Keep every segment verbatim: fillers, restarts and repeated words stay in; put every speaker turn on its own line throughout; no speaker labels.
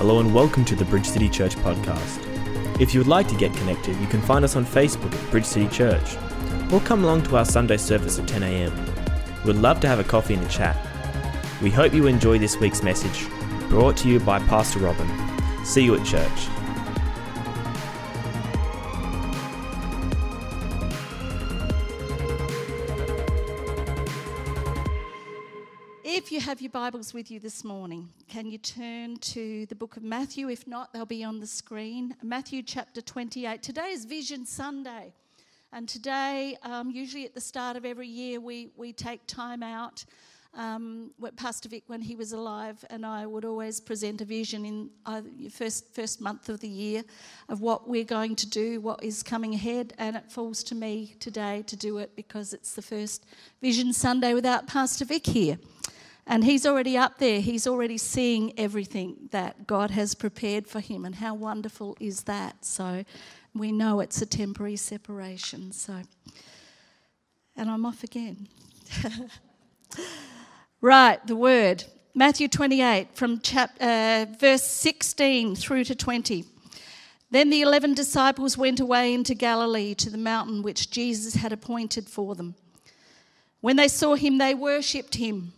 Hello and welcome to the Bridge City Church podcast. If you would like to get connected, you can find us on Facebook at Bridge City Church, or come along to our Sunday service at ten a.m. We'd love to have a coffee and a chat. We hope you enjoy this week's message, brought to you by Pastor Robin. See you at church.
If you have your Bibles with you this morning, can you turn to the book of Matthew? If not, they'll be on the screen. Matthew chapter twenty-eight. Today is Vision Sunday. And today, um, usually at the start of every year, we, we take time out. Um, Pastor Vic, when he was alive, and I would always present a vision in uh, the first, first month of the year of what we're going to do, what is coming ahead. And it falls to me today to do it because it's the first Vision Sunday without Pastor Vic here. And he's already up there. He's already seeing everything that God has prepared for him. And how wonderful is that? So we know it's a temporary separation. So, and I'm off again. Right, the word. Matthew twenty-eight, from chap- uh, verse sixteen through to twenty. Then the eleven disciples went away into Galilee to the mountain which Jesus had appointed for them. When they saw him, they worshipped him.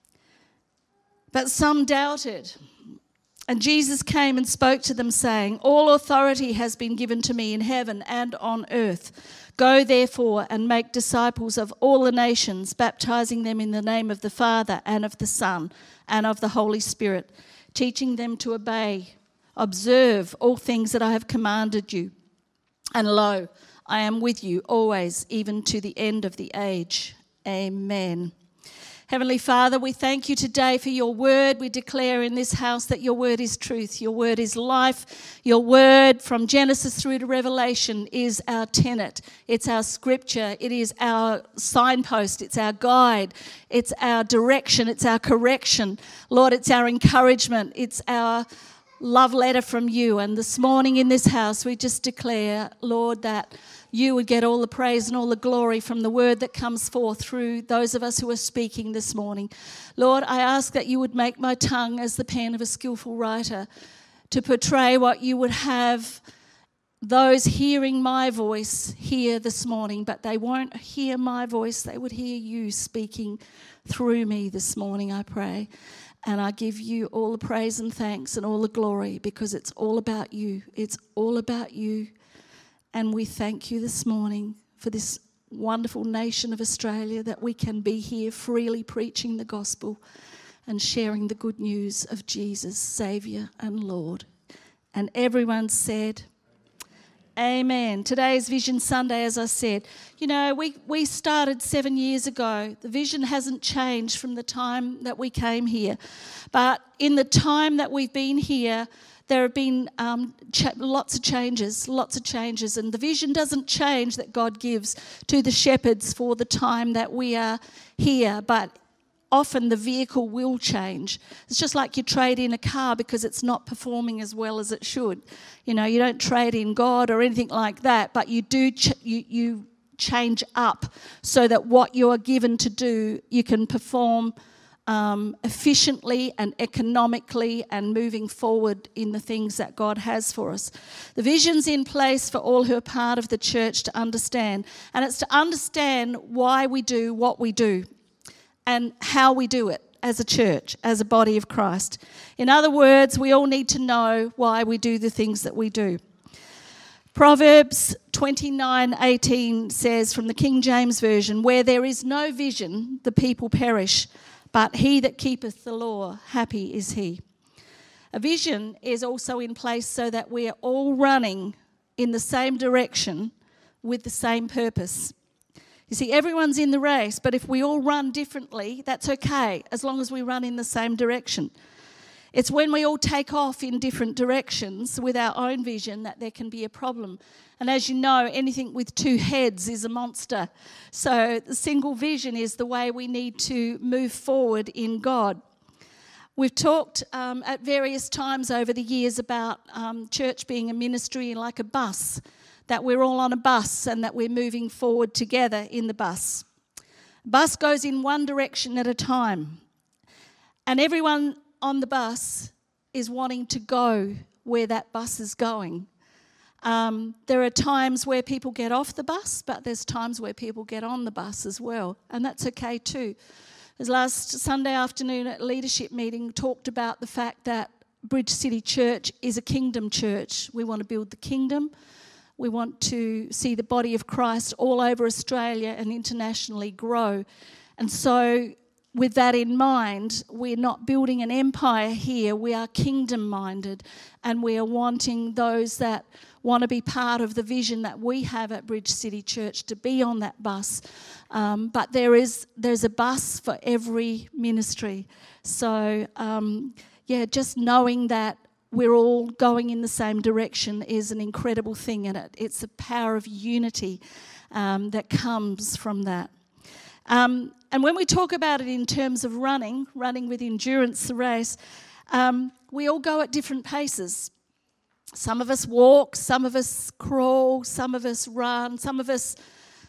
But some doubted. And Jesus came and spoke to them, saying, "All authority has been given to me in heaven and on earth. Go therefore and make disciples of all the nations, baptizing them in the name of the Father and of the Son and of the Holy Spirit, teaching them to obey, observe all things that I have commanded you. And lo, I am with you always, even to the end of the age." Amen. Heavenly Father, we thank you today for your word. We declare in this house that your word is truth. Your word is life. Your word from Genesis through to Revelation is our tenet. It's our scripture. It is our signpost. It's our guide. It's our direction. It's our correction. Lord, it's our encouragement. It's our love letter from you. And this morning in this house, we just declare, Lord, that you would get all the praise and all the glory from the word that comes forth through those of us who are speaking this morning. Lord, I ask that you would make my tongue as the pen of a skillful writer to portray what you would have those hearing my voice hear this morning, but they won't hear my voice. They would hear you speaking through me this morning, I pray. And I give you all the praise and thanks and all the glory because it's all about you. It's all about you. And we thank you this morning for this wonderful nation of Australia, that we can be here freely preaching the gospel and sharing the good news of Jesus, Saviour and Lord. And everyone said, Amen. Today is Vision Sunday, as I said. You know, we, we started seven years ago. The vision hasn't changed from the time that we came here. But in the time that we've been here, there have been um, ch- lots of changes, lots of changes. And the vision doesn't change that God gives to the shepherds for the time that we are here. But often the vehicle will change. It's just like you trade in a car because it's not performing as well as it should. You know, you don't trade in God or anything like that, but you do ch- you, you change up so that what you are given to do, you can perform um, efficiently and economically and moving forward in the things that God has for us. The vision's in place for all who are part of the church to understand, and it's to understand why we do what we do and how we do it as a church, as a body of Christ. In other words, we all need to know why we do the things that we do. Proverbs twenty-nine eighteen says, from the King James Version, "Where there is no vision, the people perish, but he that keepeth the law, happy is he." A vision is also in place so that we are all running in the same direction with the same purpose. You see, everyone's in the race, but if we all run differently, that's okay, as long as we run in the same direction. It's when we all take off in different directions with our own vision that there can be a problem. And as you know, anything with two heads is a monster. So the single vision is the way we need to move forward in God. We've talked um, at various times over the years about um, church being a ministry like a bus, that we're all on a bus and that we're moving forward together in the bus. Bus goes in one direction at a time, and everyone on the bus is wanting to go where that bus is going. Um, there are times where people get off the bus, but there's times where people get on the bus as well, and that's okay too. As last Sunday afternoon at leadership meeting talked about the fact that Bridge City Church is a kingdom church. We want to build the kingdom. We want to see the body of Christ all over Australia and internationally grow. And so with that in mind, we're not building an empire here. We are kingdom-minded, and we are wanting those that want to be part of the vision that we have at Bridge City Church to be on that bus. Um, but there is there's a bus for every ministry. So, um, yeah, just knowing that we're all going in the same direction is an incredible thing in it. It's the power of unity um, that comes from that. Um, and when we talk about it in terms of running, running with endurance, the race, um, we all go at different paces. Some of us walk, some of us crawl, some of us run, some of us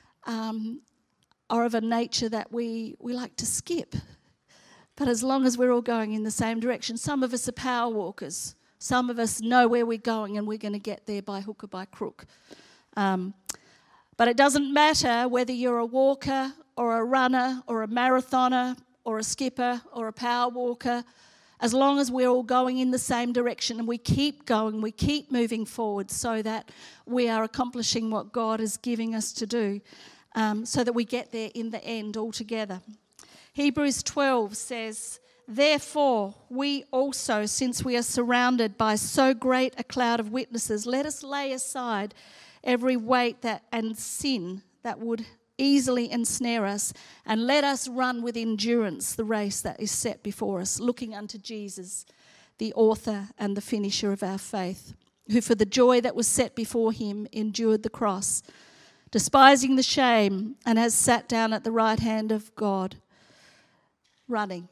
um, are of a nature that we, we like to skip. But as long as we're all going in the same direction, some of us are power walkers. Some of us know where we're going and we're going to get there by hook or by crook. Um, but it doesn't matter whether you're a walker or a runner or a marathoner or a skipper or a power walker, as long as we're all going in the same direction and we keep going, we keep moving forward so that we are accomplishing what God is giving us to do, um, so that we get there in the end all together. Hebrews twelve says, "Therefore, we also, since we are surrounded by so great a cloud of witnesses, let us lay aside every weight that and sin that would easily ensnare us, and let us run with endurance the race that is set before us, looking unto Jesus, the author and the finisher of our faith, who for the joy that was set before him endured the cross, despising the shame, and has sat down at the right hand of God." Running.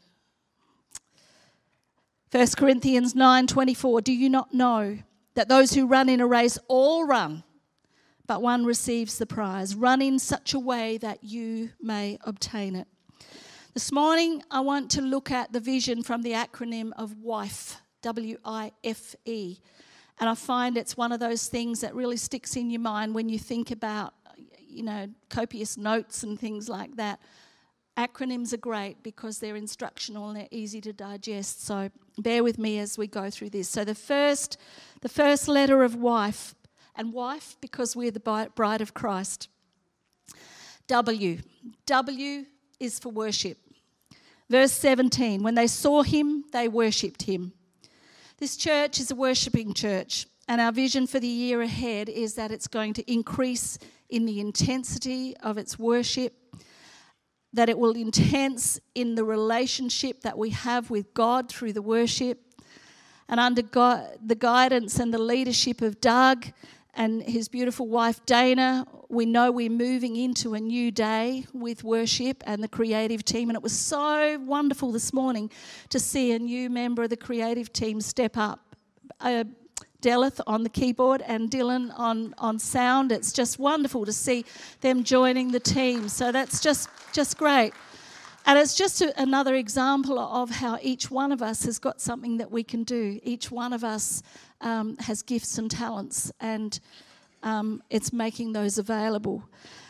First Corinthians nine twenty-four, "Do you not know that those who run in a race all run, but one receives the prize? Run in such a way that you may obtain it." This morning, I want to look at the vision from the acronym of WIFE, W I F E. And I find it's one of those things that really sticks in your mind when you think about, you know, copious notes and things like that. Acronyms are great because they're instructional and they're easy to digest. So bear with me as we go through this. So the first, the first letter of WIFE, and wife because we're the bride of Christ. W. W is for worship. Verse seventeen, "When they saw him, they worshipped him." This church is a worshipping church, and our vision for the year ahead is that it's going to increase in the intensity of its worship, that it will intense in the relationship that we have with God through the worship. And under God, the guidance and the leadership of Doug and his beautiful wife Dana, we know we're moving into a new day with worship and the creative team. And it was so wonderful this morning to see a new member of the creative team step up. Uh, Delith on the keyboard and Dylan on, on sound. It's just wonderful to see them joining the team. So that's just, just great. And it's just a, another example of how each one of us has got something that we can do. Each one of us um, has gifts and talents, and um, it's making those available.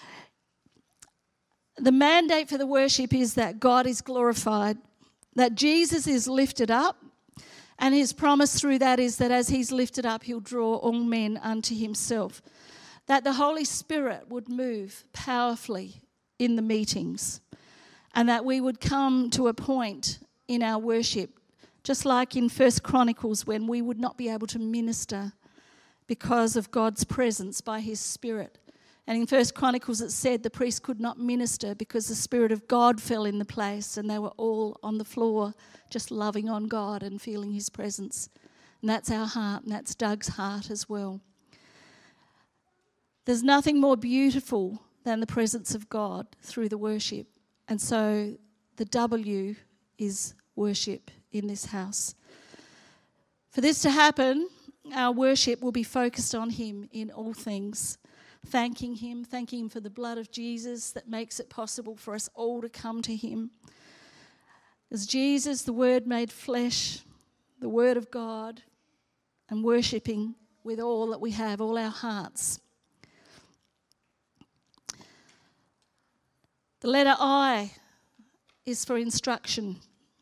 The mandate for the worship is that God is glorified, that Jesus is lifted up, and his promise through that is that as he's lifted up, he'll draw all men unto himself. That the Holy Spirit would move powerfully in the meetings, and that we would come to a point in our worship, just like in First Chronicles, when we would not be able to minister because of God's presence by his Spirit. And in First Chronicles it said the priest could not minister because the Spirit of God fell in the place, and they were all on the floor just loving on God and feeling his presence. And that's our heart, and that's Doug's heart as well. There's nothing more beautiful than the presence of God through the worship. And so the W is worship in this house. For this to happen, our worship will be focused on him in all things. Thanking him, thanking him for the blood of Jesus that makes it possible for us all to come to him. As Jesus, the Word made flesh, the Word of God, and worshipping with all that we have, all our hearts. The letter I is for instruction.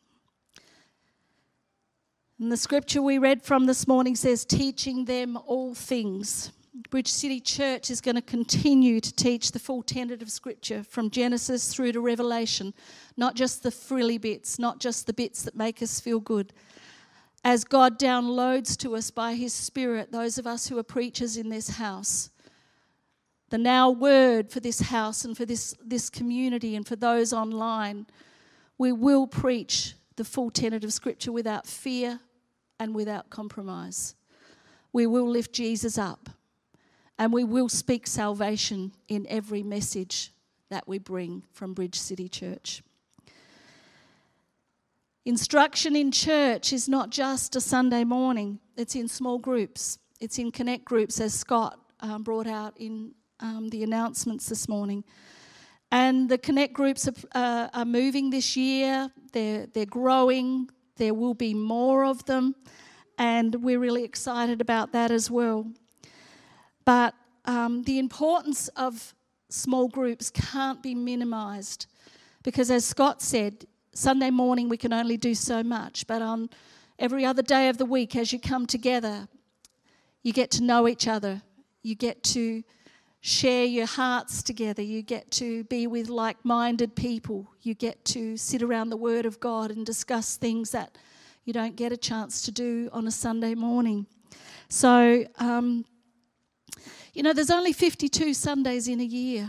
And the scripture we read from this morning says, teaching them all things. Bridge City Church is going to continue to teach the full tenet of Scripture from Genesis through to Revelation, not just the frilly bits, not just the bits that make us feel good. As God downloads to us by His Spirit, those of us who are preachers in this house, the now word for this house and for this, this community and for those online, we will preach the full tenet of Scripture without fear and without compromise. We will lift Jesus up. And we will speak salvation in every message that we bring from Bridge City Church. Instruction in church is not just a Sunday morning. It's in small groups. It's in connect groups, as Scott um, brought out in um, the announcements this morning. And the connect groups are, uh, are moving this year. They're, they're growing. There will be more of them. And we're really excited about that as well. But um, the importance of small groups can't be minimised because, as Scott said, Sunday morning we can only do so much. But on every other day of the week, as you come together, you get to know each other. You get to share your hearts together. You get to be with like-minded people. You get to sit around the Word of God and discuss things that you don't get a chance to do on a Sunday morning. So... Um, You know, there's only fifty-two Sundays in a year.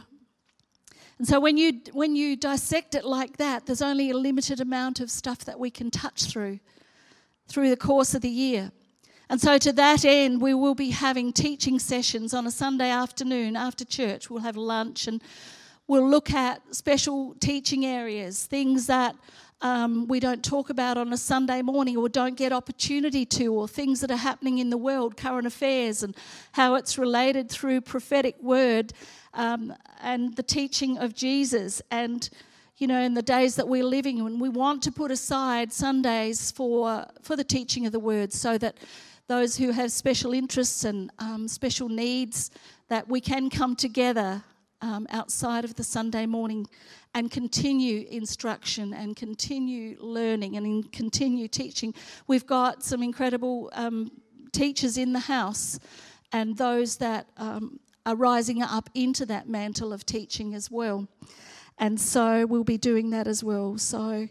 And so when you when you dissect it like that, there's only a limited amount of stuff that we can touch through, through the course of the year. And so to that end, we will be having teaching sessions on a Sunday afternoon after church. We'll have lunch and we'll look at special teaching areas, things that Um, we don't talk about on a Sunday morning or don't get opportunity to, or things that are happening in the world, current affairs, and how it's related through prophetic word um, and the teaching of Jesus. And, you know, in the days that we're living in, we want to put aside Sundays for, for the teaching of the word so that those who have special interests and um, special needs, that we can come together um, outside of the Sunday morning and continue instruction and continue learning and in continue teaching. We've got some incredible um, teachers in the house and those that um, are rising up into that mantle of teaching as well. And so we'll be doing that as well. So,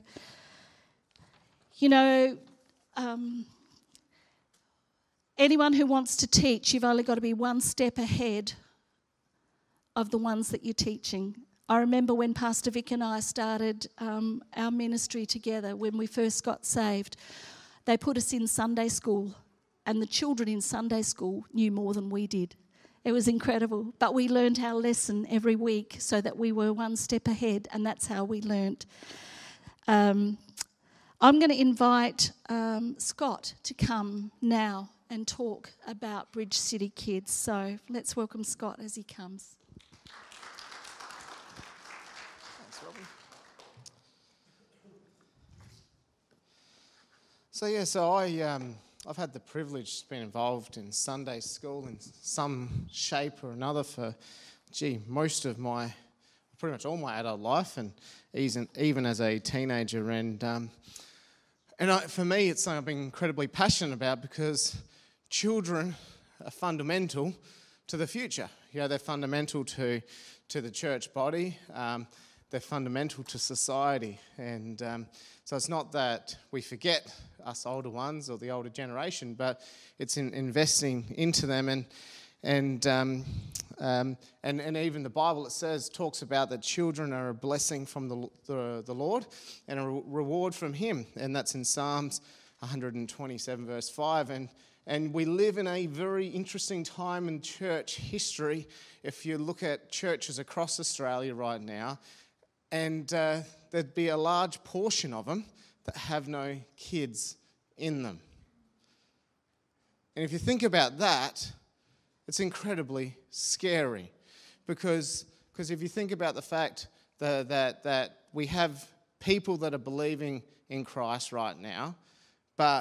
you know, um, anyone who wants to teach, you've only got to be one step ahead of the ones that you're teaching. I remember when Pastor Vic and I started um, our ministry together, when we first got saved, they put us in Sunday school, and the children in Sunday school knew more than we did. It was incredible, but we learned our lesson every week so that we were one step ahead, and that's how we learnt. Um, I'm going to invite um, Scott to come now and talk about Bridge City Kids. So let's welcome Scott as he comes.
So yeah, so I um, I've had the privilege to be involved in Sunday school in some shape or another for, gee, most of my, pretty much all my adult life, and even even as a teenager. And um, and I, for me, it's something I've been incredibly passionate about because children are fundamental to the future. You know, they're fundamental to to the church body. Um, they're fundamental to society, and um, so it's not that we forget us older ones or the older generation, but it's in investing into them. And and um, um, and and even the Bible, it says, talks about that children are a blessing from the the, the Lord and a re- reward from Him, and that's in Psalms one twenty-seven verse five. And and we live in a very interesting time in church history. If you look at churches across Australia right now, and uh, there'd be a large portion of them that have no kids in them. And if you think about that, it's incredibly scary, because because if you think about the fact that, that that we have people that are believing in Christ right now, but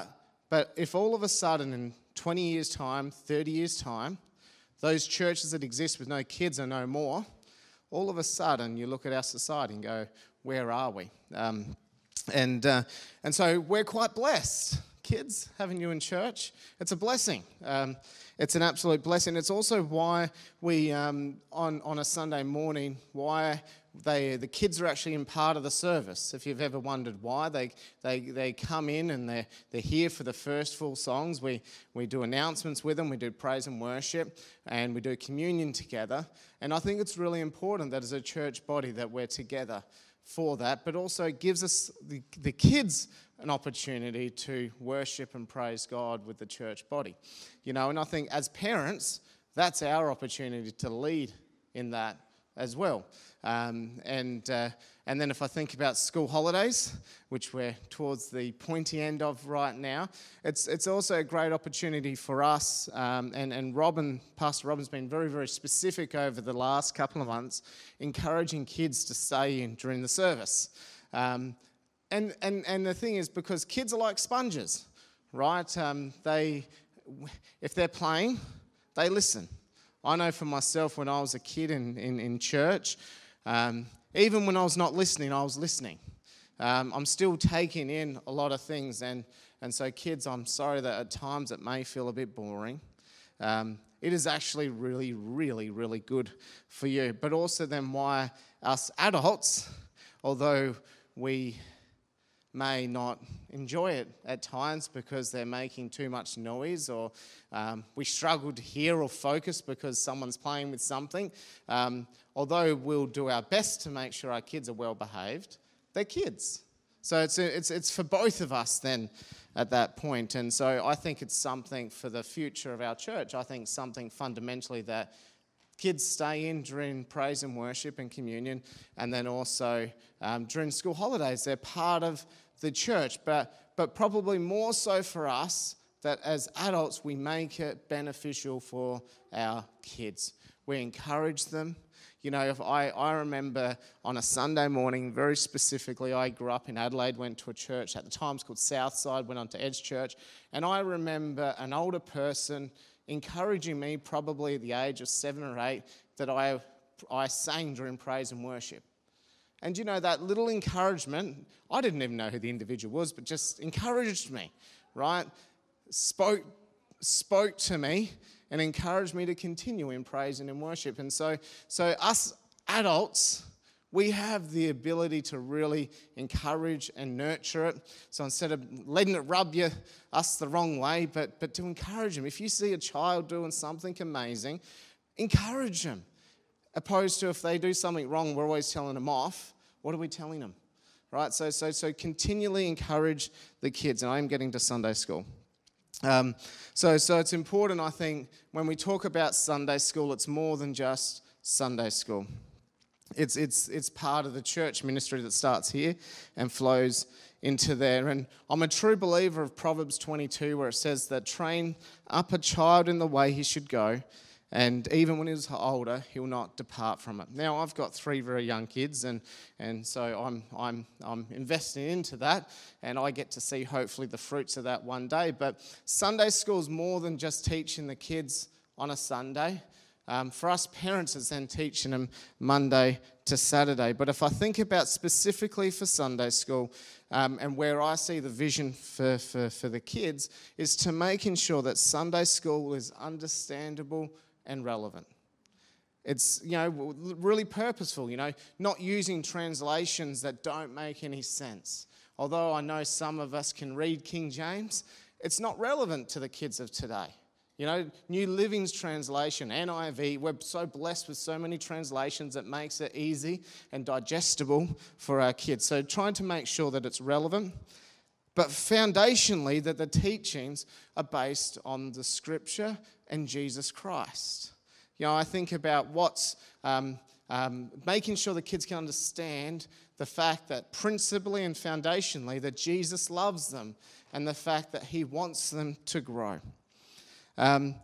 But if all of a sudden in twenty years' time, thirty years' time, those churches that exist with no kids are no more, all of a sudden you look at our society and go, where are we? Um, and uh, and so we're quite blessed, kids, having you in church. It's a blessing. Um, it's an absolute blessing. It's also why we, um, on, on a Sunday morning, why they the kids are actually in part of the service. If you've ever wondered why, they they they come in and they're, they're here for the first full songs. We, we do announcements with them, we do praise and worship, and we do communion together. And I think it's really important that as a church body that we're together for that, but also gives us, the, the kids, an opportunity to worship and praise God with the church body. You know, and I think as parents, that's our opportunity to lead in that as well. Um, and uh, and then if I think about school holidays, which we're towards the pointy end of right now, it's it's also a great opportunity for us. Um, and, and Robin, Pastor Robin's been very, very specific over the last couple of months, encouraging kids to stay in during the service. Um, and, and, and the thing is, because kids are like sponges, right? Um, they, if they're playing, they listen. I know for myself when I was a kid in, in, in church, um, even when I was not listening, I was listening. Um, I'm still taking in a lot of things. And, and so kids, I'm sorry that at times it may feel a bit boring. Um, it is actually really, really, really good for you. But also then why us adults, although we may not enjoy it at times because they're making too much noise, or um, we struggle to hear or focus because someone's playing with something. Um, although we'll do our best to make sure our kids are well behaved, they're kids. So it's it's it's for both of us then at that point. And so I think it's something for the future of our church. I think something fundamentally that kids stay in during praise and worship and communion, and then also um, during school holidays. They're part of the church, but but probably more so for us that as adults we make it beneficial for our kids. We encourage them. You know, if I, I remember on a Sunday morning, very specifically, I grew up in Adelaide, went to a church at the time, it's called Southside, went on to Edge Church, and I remember an older person encouraging me, probably at the age of seven or eight, that I I sang during praise and worship. And you know, that little encouragement, I didn't even know who the individual was, but just encouraged me, right? Spoke spoke to me and encouraged me to continue in praise and in worship. And so, so us adults, we have the ability to really encourage and nurture it. So instead of letting it rub you, us the wrong way, but, but to encourage them. If you see a child doing something amazing, encourage them. Opposed to if they do something wrong, we're always telling them off. What are we telling them? Right? So so so continually encourage the kids. And I'm getting to Sunday school. Um, so so it's important, I think, when we talk about Sunday school, it's more than just Sunday school. It's it's it's part of the church ministry that starts here and flows into there. And I'm a true believer of Proverbs twenty-two, where it says that train up a child in the way he should go, and even when he's older, he'll not depart from it. Now, I've got three very young kids, and and so I'm I'm I'm investing into that, and I get to see hopefully the fruits of that one day. But Sunday school is more than just teaching the kids on a Sunday. Um, for us parents, it's then teaching them Monday to Saturday. But if I think about specifically for Sunday school, um, and where I see the vision for, for, for the kids, is to making sure that Sunday school is understandable and relevant. It's, you know, really purposeful, you know, not using translations that don't make any sense. Although I know some of us can read King James, it's not relevant to the kids of today. You know, New Living's translation, N I V, we're so blessed with so many translations that makes it easy and digestible for our kids. So trying to make sure that it's relevant, but foundationally that the teachings are based on the Scripture and Jesus Christ. You know, I think about what's um, um, making sure the kids can understand the fact that principally and foundationally that Jesus loves them and the fact that he wants them to grow. Um,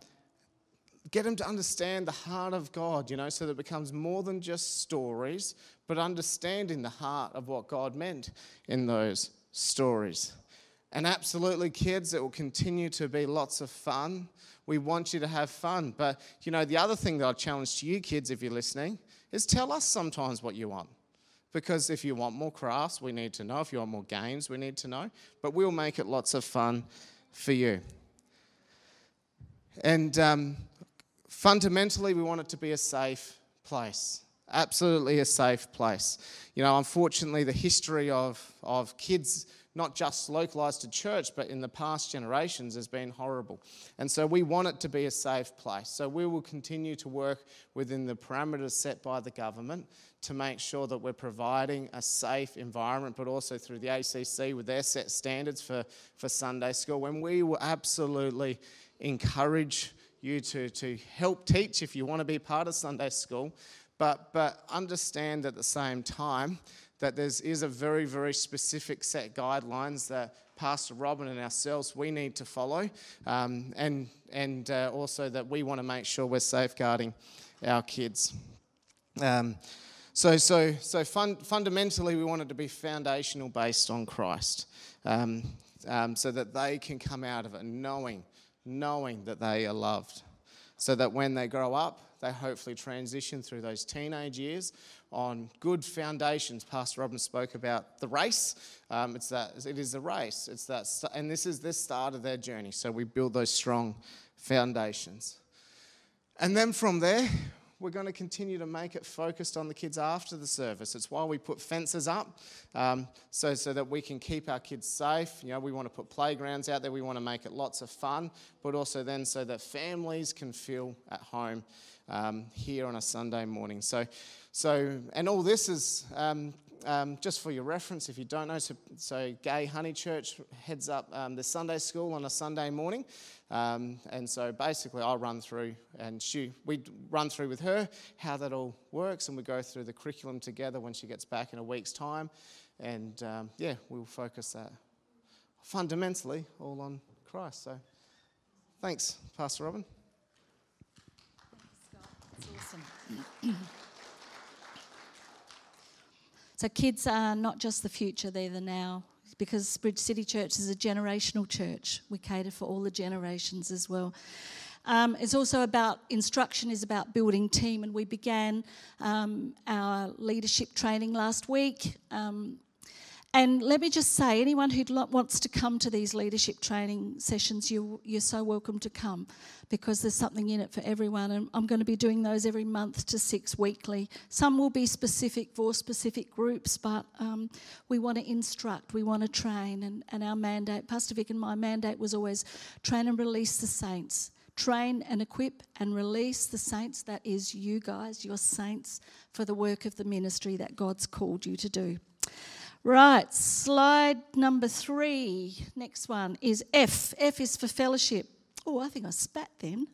get them to understand the heart of God, you know, so that it becomes more than just stories, but understanding the heart of what God meant in those stories. And absolutely, kids, it will continue to be lots of fun. We want you to have fun. But, you know, the other thing that I'll challenge to you kids, if you're listening, is tell us sometimes what you want. Because if you want more crafts, we need to know. If you want more games, we need to know. But we'll make it lots of fun for you. And um, fundamentally, we want it to be a safe place. Absolutely a safe place. You know, unfortunately, the history of, of kids, not just localised to church, but in the past generations, has been horrible. And so we want it to be a safe place. So we will continue to work within the parameters set by the government to make sure that we're providing a safe environment, but also through the A C C with their set standards for, for Sunday school, when we will absolutely encourage you to, to help teach if you want to be part of Sunday school, but, but understand at the same time that there is a very, very specific set guidelines that Pastor Robin and ourselves, we need to follow, um, and, and uh, also that we want to make sure we're safeguarding our kids. Um, so so, so fun, fundamentally, we want it to be foundational based on Christ, um, um, so that they can come out of it knowing, knowing that they are loved, so that when they grow up, they hopefully transition through those teenage years on good foundations. Pastor Robin spoke about the race. Um, it's that it is a race. It's that, and this is the start of their journey. So we build those strong foundations, and then from there, we're going to continue to make it focused on the kids after the service. It's why we put fences up, um, so so that we can keep our kids safe. You know, we want to put playgrounds out there. We want to make it lots of fun, but also then so that families can feel at home um, here on a Sunday morning. So, so and all this is um, um, just for your reference. If you don't know, so, so Gay Honey Church heads up um, the Sunday school on a Sunday morning. Um, and so basically I'll run through and she, we run through with her how that all works, and we go through the curriculum together when she gets back in a week's time. And um, yeah, we'll focus that fundamentally all on Christ. So thanks, Pastor Robin.
Thanks, Scott. That's awesome. So kids are not just the future, they're the now. Because Bridge City Church is a generational church. We cater for all the generations as well. Um, it's also about, instruction is about building team, and we began um, our leadership training last week. Um, and let me just say, anyone who wants to come to these leadership training sessions, you, you're so welcome to come, because there's something in it for everyone. And I'm going to be doing those every month to six weekly. Some will be specific for specific groups, but um, we want to instruct, we want to train. And, and our mandate, Pastor Vic and my mandate was always train and release the saints. Train and equip and release the saints. That is you guys, your saints, for the work of the ministry that God's called you to do. Right, slide number three. Next one is F. F is for fellowship. Oh, I think I spat then.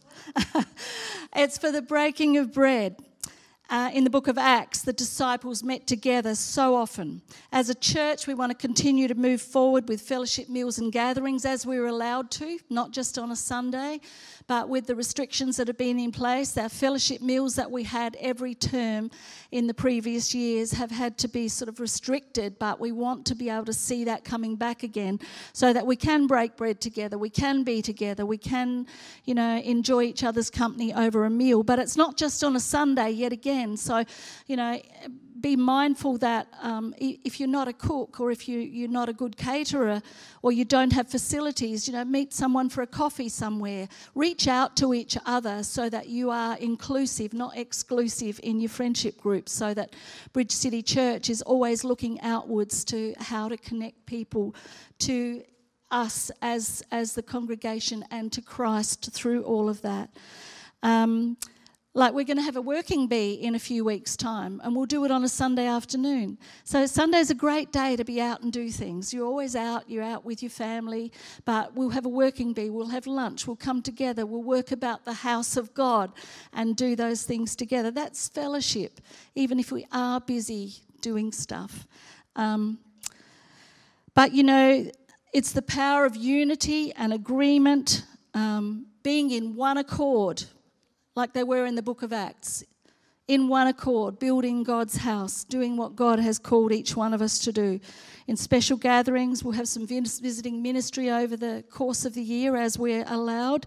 It's for the breaking of bread. Uh, in the book of Acts, the disciples met together so often. As a church, we want to continue to move forward with fellowship meals and gatherings as we were allowed to, not just on a Sunday, but with the restrictions that have been in place. Our fellowship meals that we had every term in the previous years have had to be sort of restricted, but we want to be able to see that coming back again so that we can break bread together, we can be together, we can, you know, enjoy each other's company over a meal. But it's not just on a Sunday yet again. So, you know, be mindful that um, if you're not a cook, or if you, you're not a good caterer, or you don't have facilities, you know, meet someone for a coffee somewhere. Reach out to each other so that you are inclusive, not exclusive in your friendship groups, so that Bridge City Church is always looking outwards to how to connect people to us as, as the congregation and to Christ through all of that. Um, Like we're going to have a working bee in a few weeks' time, and we'll do it on a Sunday afternoon. So Sunday's a great day to be out and do things. You're always out, you're out with your family, but we'll have a working bee, we'll have lunch, we'll come together, we'll work about the house of God and do those things together. That's fellowship, even if we are busy doing stuff. Um, but, you know, it's the power of unity and agreement, um, being in one accord, like they were in the book of Acts. in one accord, building God's house, doing what God has called each one of us to do. In special gatherings, we'll have some vis- visiting ministry over the course of the year as we're allowed.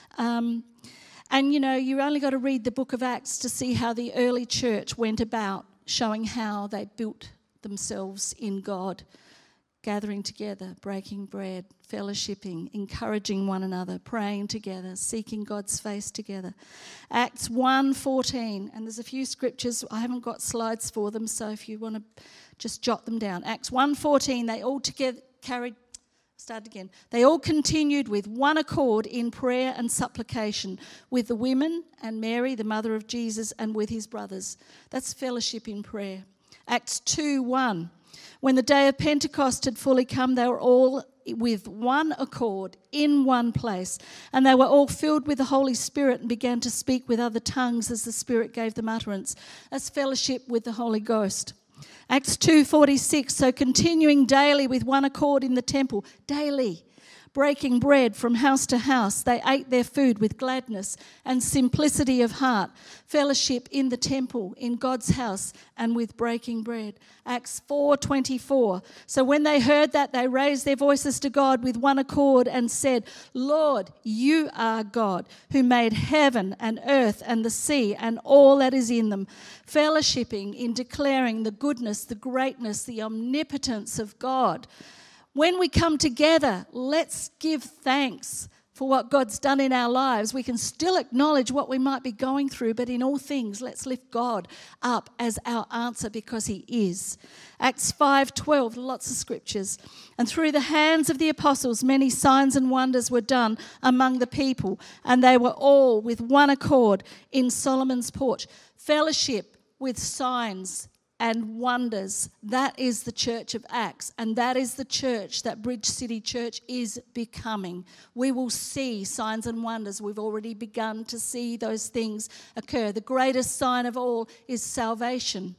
Um, and, you know, you only got to read the book of Acts to see how the early church went about showing how they built themselves in God, gathering together, breaking bread, fellowshipping, encouraging one another, praying together, seeking God's face together. Acts one fourteen, and there's a few scriptures, I haven't got slides for them, so if you want to just jot them down. Acts one fourteen, they all together carried, start again. They all continued with one accord in prayer and supplication with the women and Mary, the mother of Jesus, and with his brothers. That's fellowship in prayer. Acts two one. When the day of Pentecost had fully come, they were all with one accord in one place, and they were all filled with the Holy Spirit and began to speak with other tongues as the Spirit gave them utterance. That's fellowship with the Holy Ghost. Acts two forty-six, so continuing daily with one accord in the temple, daily, breaking bread from house to house, they ate their food with gladness and simplicity of heart, fellowship in the temple, in God's house, and with breaking bread. Acts four twenty-four, so when they heard that, they raised their voices to God with one accord and said, Lord, you are God, who made heaven and earth and the sea and all that is in them, fellowshipping in declaring the goodness, the greatness, the omnipotence of God. When we come together, let's give thanks for what God's done in our lives. We can still acknowledge what we might be going through, but in all things, let's lift God up as our answer because he is. Acts five twelve, lots of scriptures. And through the hands of the apostles, many signs and wonders were done among the people, and they were all with one accord in Solomon's porch. Fellowship with signs and wonders. That is the church of Acts, and that is the church that Bridge City Church is becoming. We will see signs and wonders. We've already begun to see those things occur. The greatest sign of all is salvation.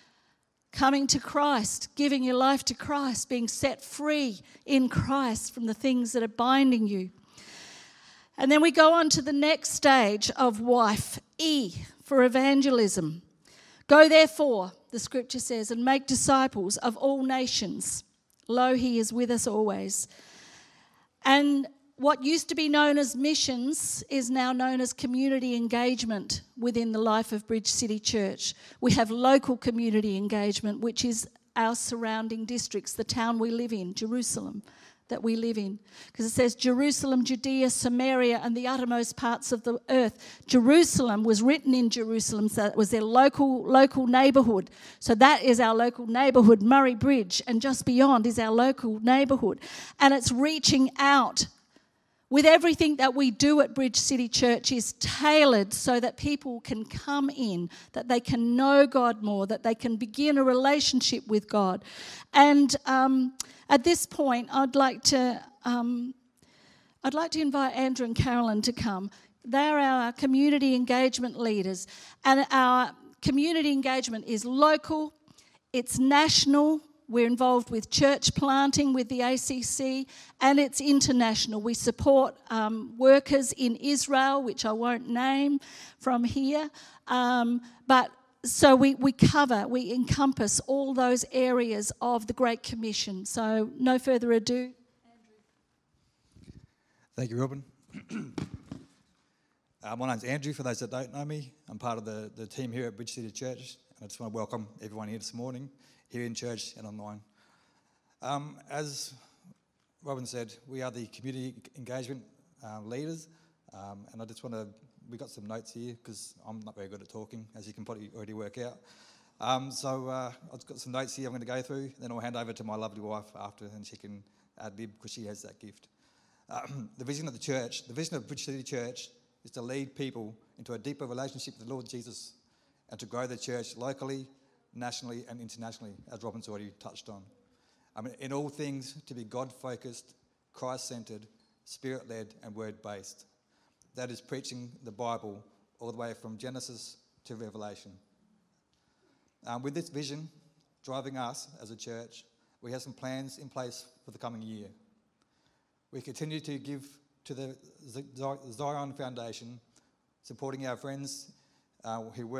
Coming to Christ, giving your life to Christ, being set free in Christ from the things that are binding you. And then we go on to the next stage of wife, E, for evangelism. Go therefore, the scripture says, and make disciples of all nations. Lo, he is with us always. And what used to be known as missions is now known as community engagement within the life of Bridge City Church. We have local community engagement, which is our surrounding districts, the town we live in, Jerusalem, that we live in. Because it says Jerusalem, Judea, Samaria, and the uttermost parts of the earth. Jerusalem was written in Jerusalem, so it was their local local neighbourhood. So that is our local neighbourhood, Murray Bridge, and just beyond is our local neighbourhood. And it's reaching out. With everything that we do at Bridge City Church is tailored so that people can come in, that they can know God more, that they can begin a relationship with God. And um, at this point, I'd like to um, I'd like to invite Andrew and Carolyn to come. They're our community engagement leaders, and our community engagement is local, it's national. We're involved with church planting with the A C C, and it's international. We support um, workers in Israel, which I won't name from here. Um, but so we, we cover, we encompass all those areas of the Great Commission. So no further ado. Andrew.
Thank you, Robin. uh, my name's Andrew, for those that don't know me. I'm part of the, the team here at Bridge City Church, and I just want to welcome everyone here this morning, here in church and online. Um, as Robin said, we are the community engagement uh, leaders, um, and I just want to, we got some notes here because I'm not very good at talking, as you can probably already work out. Um, so uh, I've got some notes here I'm going to go through, then I'll hand over to my lovely wife after, and she can ad-lib because she has that gift. Um, the vision of the church, the vision of Bridge City Church is to lead people into a deeper relationship with the Lord Jesus and to grow the church locally, nationally and internationally, as Robin's already touched on. I mean, in all things, to be God-focused, Christ-centred, Spirit-led and Word-based. That is preaching the Bible all the way from Genesis to Revelation. Um, with this vision driving us as a church, we have some plans in place for the coming year. We continue to give to the Zion Foundation, supporting our friends uh, who work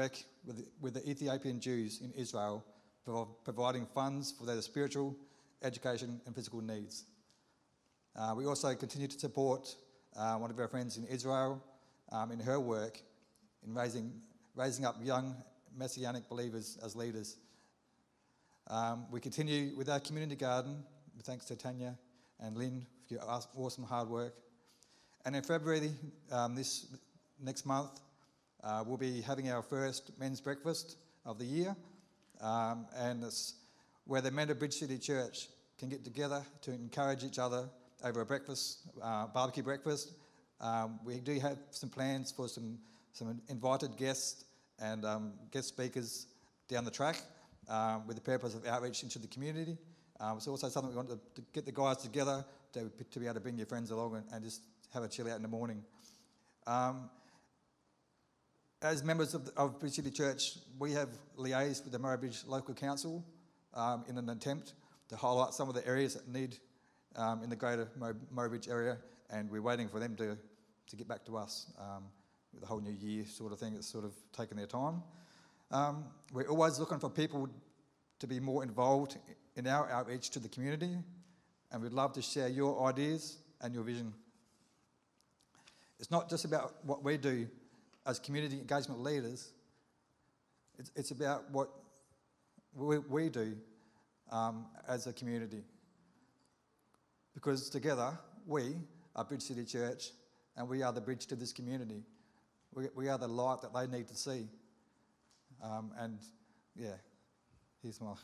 with the, with the Ethiopian Jews in Israel, prov- providing funds for their spiritual, education and physical needs. Uh, we also continue to support uh, one of our friends in Israel um, in her work in raising, raising up young Messianic believers as leaders. Um, we continue with our community garden, thanks to Tanya and Lynn for your awesome hard work. And in February, um, this next month, uh, we'll be having our first men's breakfast of the year, um, and it's where the men of Bridge City Church can get together to encourage each other over a breakfast, uh, barbecue breakfast. Um, we do have some plans for some, some invited guests and um, guest speakers down the track um, with the purpose of outreach into the community. Um, it's also something we want to, to get the guys together to, to be able to bring your friends along and, and just have a chill out in the morning. Um, as members of, the, of Bridge City Church, we have liaised with the Murray Bridge Local Council um, in an attempt to highlight some of the areas that need um, in the greater Murray Bridge area, and we're waiting for them to, to get back to us um, with the whole new year sort of thing. It's sort of taken their time. Um, we're always looking for people to be more involved in our outreach to the community, and we'd love to share your ideas and your vision. It's not just about what we do as community engagement leaders, it's, it's about what we, we do um, as a community. Because together, we are Bridge City Church, and we are the bridge to this community. We, we are the light that they need to see. Um, and yeah, here's my...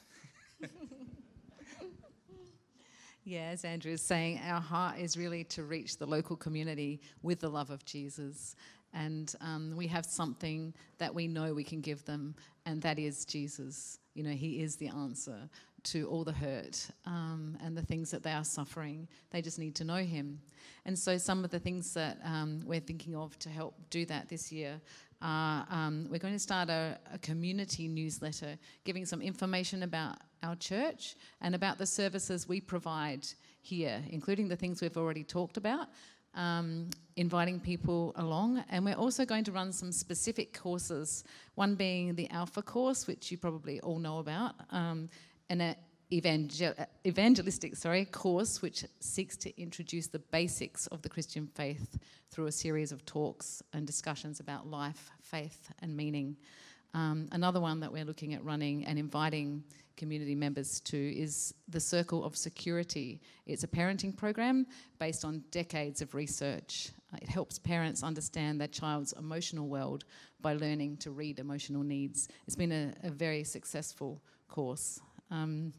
Yeah, as Andrew is saying, our heart is really to reach the local community with the love of Jesus. And um, we have something that we know we can give them, and that is Jesus. You know, he is the answer to all the hurt um, and the things that they are suffering. They just need to know him. And so some of the things that um, we're thinking of to help do that this year are um, we're going to start a, a community newsletter giving some information about our church and about the services we provide here, including the things we've already talked about, um, inviting people along. And we're also going to run some specific courses, one being the Alpha course, which you probably all know about, um, and an evangel- evangelistic sorry, course which seeks to introduce the basics of the Christian faith through a series of talks and discussions about life, faith and meaning. Um, another one that we're looking at running and inviting community members to is the Circle of Security. It's a parenting program based on decades of research. Uh, it helps parents understand their child's emotional world by learning to read emotional needs. It's been a, a very successful course. Um,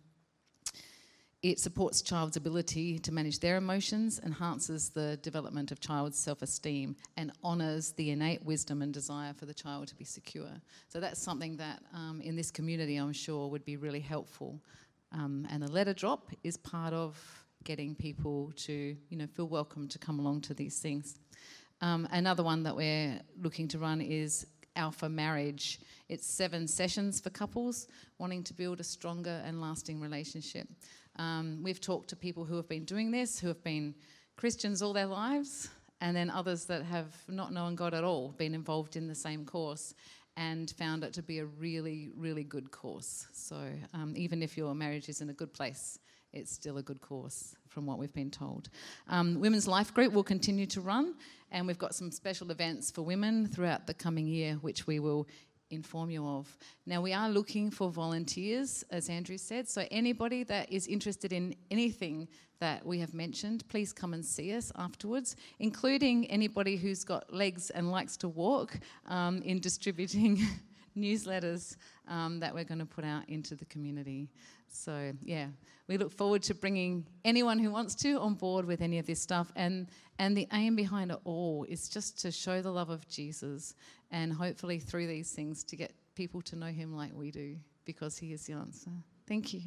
It supports child's ability to manage their emotions, enhances the development of child's self-esteem, and honours the innate wisdom and desire for the child to be secure. So that's something that um, in this community I'm sure would be really helpful. Um, and the letter drop is part of getting people to, you know, feel welcome to come along to these things. Um, another one that we're looking to run is Alpha Marriage. It's seven sessions for couples wanting to build a stronger and lasting relationship. Um, we've talked to people who have been doing this, who have been Christians all their lives, and then others that have not known God at all, been involved in the same course, and found it to be a really, really good course. So um, even if your marriage is in a good place, it's still a good course from what we've been told. Um, Women's Life Group will continue to run, and we've got some special events for women throughout the coming year, which we will inform you of. Now, we are looking for volunteers, as Andrew said, so anybody that is interested in anything that we have mentioned, please come and see us afterwards, including anybody who's got legs and likes to walk um, in distributing newsletters um, that we're going to put out into the community. So, yeah, we look forward to bringing anyone who wants to on board with any of this stuff. And, and the aim behind it all is just to show the love of Jesus, and hopefully through these things to get people to know him like we do, because he is the answer. Thank you.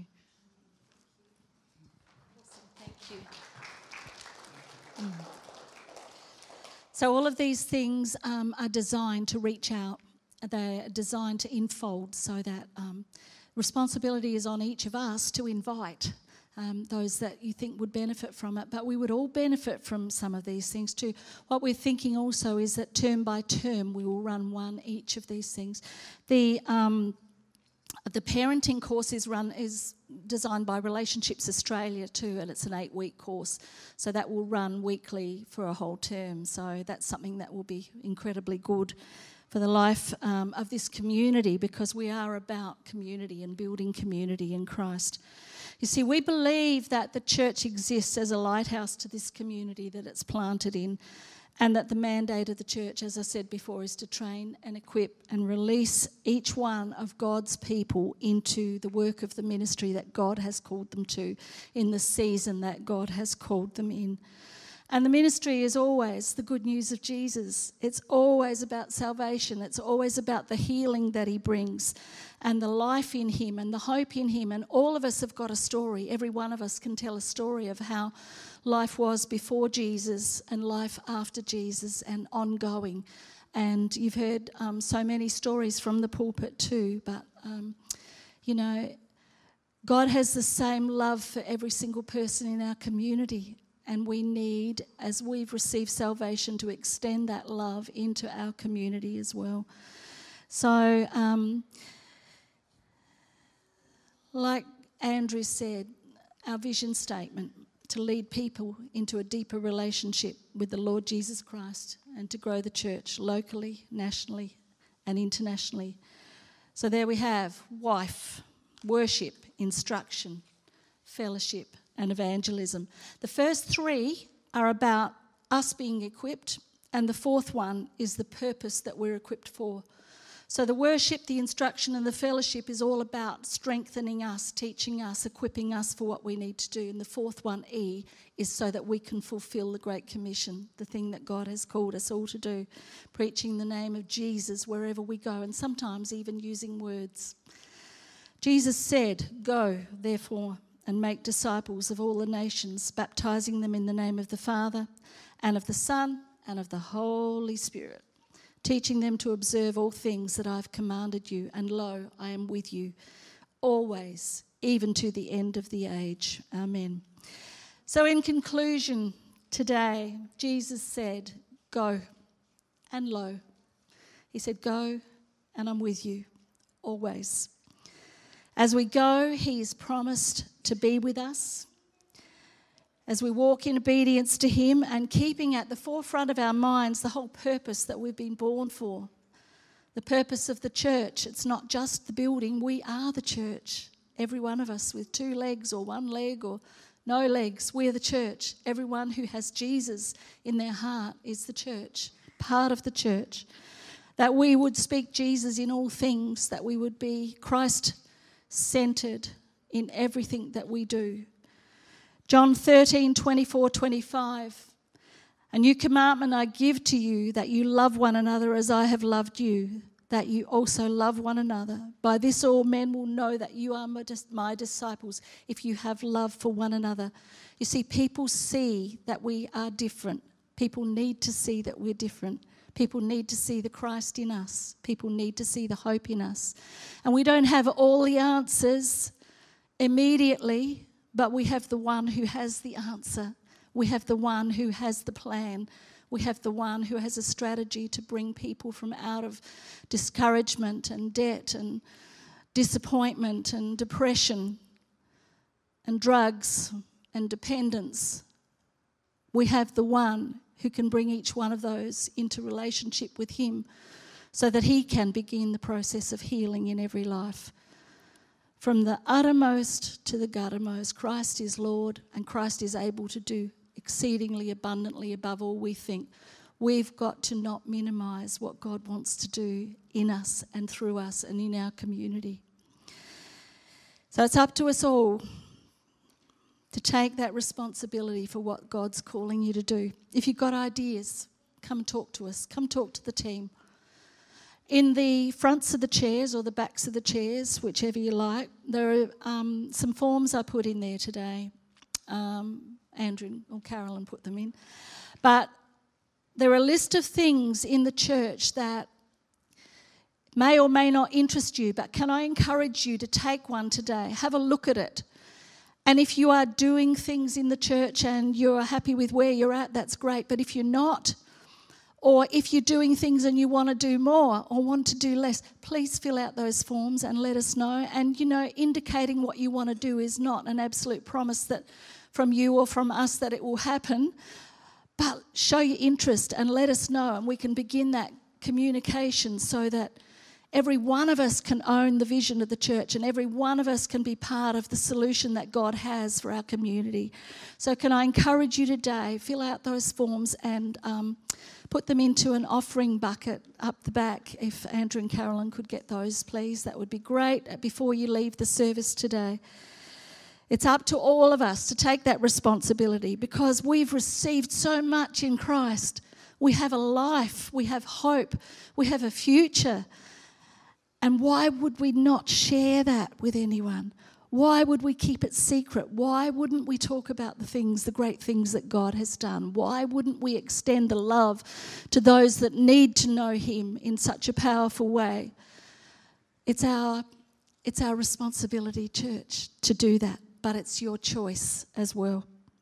Awesome, thank you. Mm. So all of these things um, are designed to reach out. They're designed to enfold, so that um, responsibility is on each of us to invite um, those that you think would benefit from it. But we would all benefit from some of these things too. What we're thinking also is that term by term we will run one each of these things. The um, the parenting course is run is designed by Relationships Australia too, and it's an eight-week course. So that will run weekly for a whole term. So that's something that will be incredibly good for the life um, of this community, because we are about community and building community in Christ. You see, we believe that the church exists as a lighthouse to this community that it's planted in, and that the mandate of the church, as I said before, is to train and equip and release each one of God's people into the work of the ministry that God has called them to in the season that God has called them in. And the ministry is always the good news of Jesus. It's always about salvation. It's always about the healing that he brings and the life in him and the hope in him. And all of us have got a story. Every one of us can tell a story of how life was before Jesus and life after Jesus and ongoing. And you've heard um, so many stories from the pulpit too. But, um, you know, God has the same love for every single person in our community. And we need, as we've received salvation, to extend that love into our community as well. So, um, like Andrew said, our vision statement, to lead people into a deeper relationship with the Lord Jesus Christ and to grow the church locally, nationally and internationally. So there we have wife, worship, instruction, fellowship, and evangelism. The first three are about us being equipped, and the fourth one is the purpose that we're equipped for. So the worship, the instruction, and the fellowship is all about strengthening us, teaching us, equipping us for what we need to do. And the fourth one, E, is so that we can fulfill the Great Commission, the thing that God has called us all to do, preaching the name of Jesus wherever we go, and sometimes even using words. Jesus said, "Go, therefore, and make disciples of all the nations, baptizing them in the name of the Father and of the Son and of the Holy Spirit, teaching them to observe all things that I've commanded you. And lo, I am with you always, even to the end of the age." Amen. So in conclusion, today, Jesus said, "Go, and lo." He said, "Go, and I'm with you always." As we go, he is promised to be with us. As we walk in obedience to him and keeping at the forefront of our minds the whole purpose that we've been born for, the purpose of the church. It's not just the building, we are the church. Every one of us with two legs or one leg or no legs, we're the church. Everyone who has Jesus in their heart is the church, part of the church. That we would speak Jesus in all things, that we would be Christ centered in everything that we do. John thirteen, twenty-four, twenty-five. "A new commandment I give to you, that you love one another as I have loved you, that you also love one another. By this all men will know that you are my disciples, if you have love for one another." You see, people see that we are different. People need to see that we're different. People need to see the Christ in us. People need to see the hope in us. And we don't have all the answers immediately, but we have the one who has the answer. We have the one who has the plan. We have the one who has a strategy to bring people from out of discouragement and debt and disappointment and depression and drugs and dependence. We have the one who can bring each one of those into relationship with him so that he can begin the process of healing in every life. From the uttermost to the guttermost, Christ is Lord, and Christ is able to do exceedingly abundantly above all we think. We've got to not minimise what God wants to do in us and through us and in our community. So it's up to us all to take that responsibility for what God's calling you to do. If you've got ideas, come talk to us. Come talk to the team. In the fronts of the chairs or the backs of the chairs, whichever you like, there are um, some forms I put in there today. Um, Andrew or Carolyn put them in. But there are a list of things in the church that may or may not interest you, but can I encourage you to take one today? Have a look at it And if you are doing things in the church and you're happy with where you're at, that's great. But if you're not, or if you're doing things and you want to do more or want to do less, please fill out those forms and let us know. And, you know, indicating what you want to do is not an absolute promise that from you or from us that it will happen. But show your interest and let us know, and we can begin that communication so that every one of us can own the vision of the church and every one of us can be part of the solution that God has for our community. So can I encourage you today, fill out those forms and um, put them into an offering bucket up the back. If Andrew and Carolyn could get those, please, that would be great before you leave the service today. It's up to all of us to take that responsibility because we've received so much in Christ. We have a life, we have hope, we have a future. And why would we not share that with anyone? Why would we keep it secret? Why wouldn't we talk about the things, the great things that God has done? Why wouldn't we extend the love to those that need to know Him in such a powerful way? It's our, it's our responsibility, church, to do that, but it's your choice as well.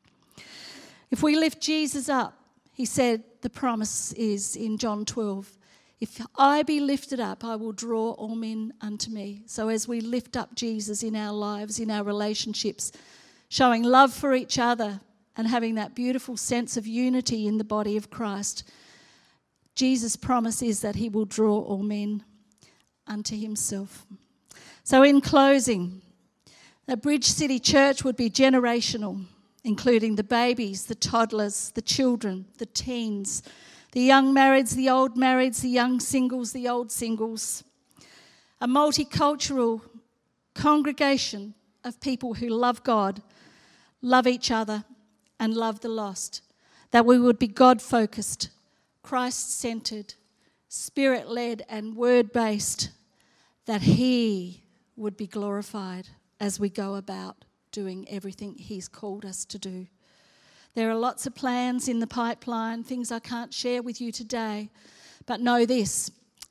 If we lift Jesus up, He said the promise is in John twelve, if I be lifted up, I will draw all men unto me. So as we lift up Jesus in our lives, in our relationships, showing love for each other and having that beautiful sense of unity in the body of Christ, Jesus' promise is that He will draw all men unto Himself. So in closing, the Bridge City Church would be generational, including the babies, the toddlers, the children, the teens, the young marrieds, the old marrieds, the young singles, the old singles. A multicultural congregation of people who love God, love each other, and love the lost. That we would be God-focused, Christ-centered, Spirit-led, and word-based. That He would be glorified as we go about doing everything He's called us to do. There are lots of plans in the pipeline, things I can't share with you today, but know this.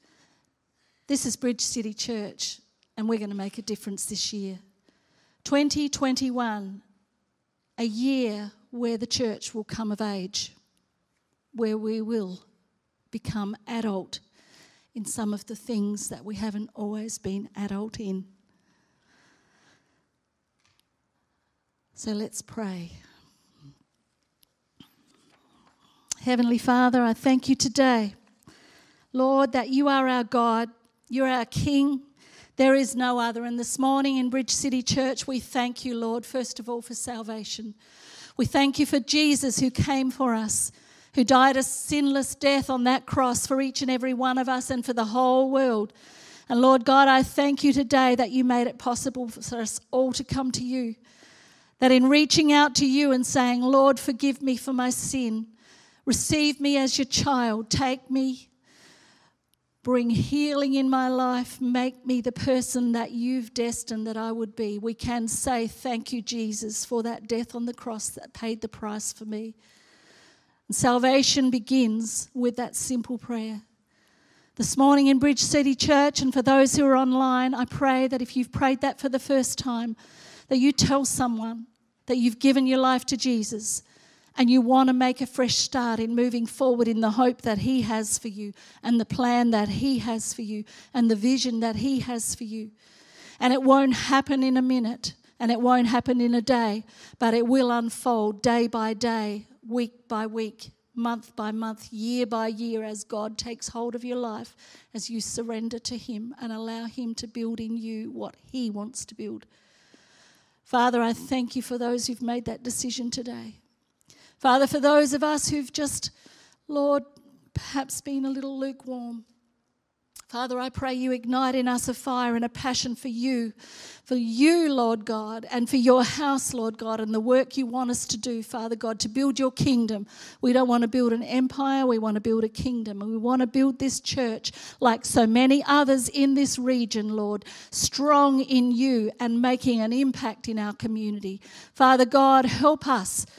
This is Bridge City Church, and we're going to make a difference this year. twenty twenty-one, a year where the church will come of age, where we will become adult in some of the things that we haven't always been adult in. So let's pray. Heavenly Father, I thank You today, Lord, that You are our God, You're our King. There is no other. And this morning in Bridge City Church, we thank You, Lord, first of all for salvation. We thank You for Jesus who came for us, who died a sinless death on that cross for each and every one of us and for the whole world. And Lord God, I thank You today that You made it possible for us all to come to You. That in reaching out to You and saying, Lord, forgive me for my sin. Receive me as Your child. Take me. Bring healing in my life. Make me the person that You've destined that I would be. We can say thank You, Jesus, for that death on the cross that paid the price for me. And salvation begins with that simple prayer. This morning in Bridge City Church, and for those who are online, I pray that if you've prayed that for the first time, that you tell someone that you've given your life to Jesus and you want to make a fresh start in moving forward in the hope that He has for you and the plan that He has for you and the vision that He has for you. And it won't happen in a minute and it won't happen in a day, but it will unfold day by day, week by week, month by month, year by year as God takes hold of your life, as you surrender to Him and allow Him to build in you what He wants to build. Father, I thank You for those who've made that decision today. Father, for those of us who've just, Lord, perhaps been a little lukewarm, Father, I pray You ignite in us a fire and a passion for You, for You, Lord God, and for Your house, Lord God, and the work You want us to do, Father God, to build Your kingdom. We don't want to build an empire, we want to build a kingdom, and we want to build this church like so many others in this region, Lord, strong in You and making an impact in our community. Father God, help us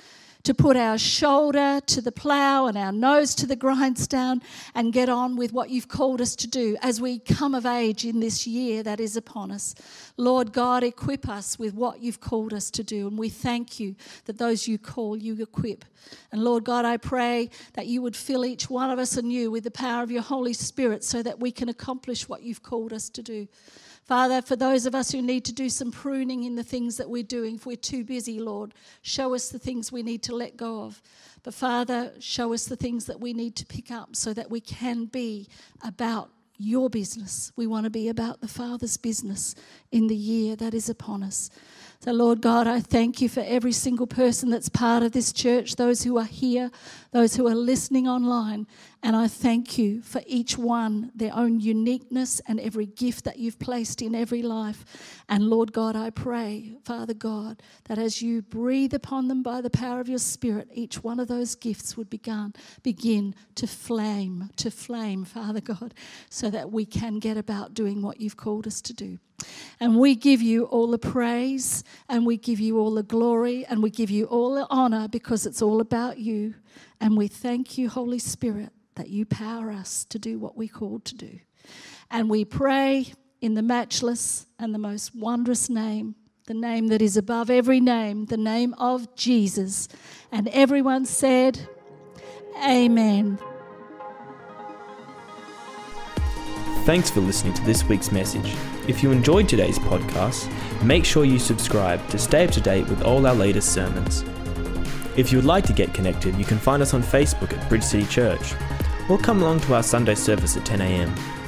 to put our shoulder to the plough and our nose to the grindstone and get on with what you've called us to do as we come of age in this year that is upon us. Lord God, equip us with what you've called us to do, and we thank you that those you call, you equip. And Lord God, I pray that you would fill each one of us anew with the power of your Holy Spirit so that we can accomplish what you've called us to do. Father, for those of us who need to do some pruning in the things that we're doing, if we're too busy, Lord, show us the things we need to let go of. But Father, show us the things that we need to pick up so that we can be about your business. We want to be about the Father's business in the year that is upon us. So, Lord God, I thank you for every single person that's part of this church, those who are here, those who are listening online. And I thank you for each one, their own uniqueness and every gift that you've placed in every life. And Lord God, I pray, Father God, that as you breathe upon them by the power of your Spirit, each one of those gifts would begin, begin to flame, to flame, Father God, so that we can get about doing what you've called us to do. And we give you all the praise, and we give you all the glory, and we give you all the honour because it's all about you. And we thank you, Holy Spirit, that you power us to do what we're called to do. And we pray in the matchless and the most wondrous name, the name that is above every name, the name of Jesus. And everyone said, Amen.
Thanks for listening to this week's message. If you enjoyed today's podcast, make sure you subscribe to stay up to date with all our latest sermons. If you would like to get connected, you can find us on Facebook at Bridge City Church, or come along to our Sunday service at ten a.m.